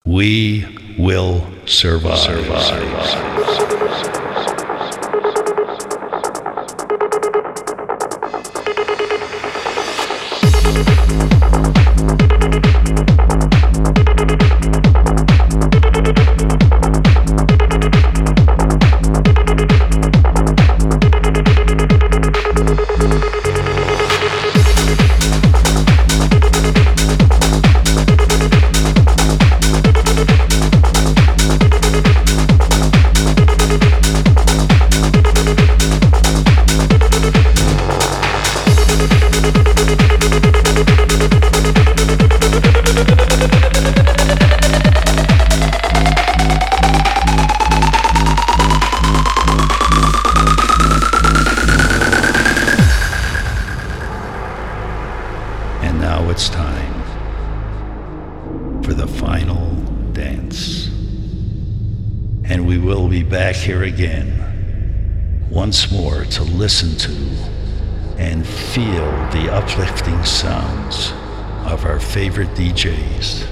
We will survive. And now it's time for the final dance. And we will be back here again, once more to listen to and feel the uplifting sounds of our favorite DJs,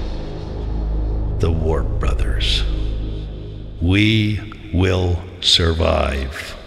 the Warp Brothers. We will survive.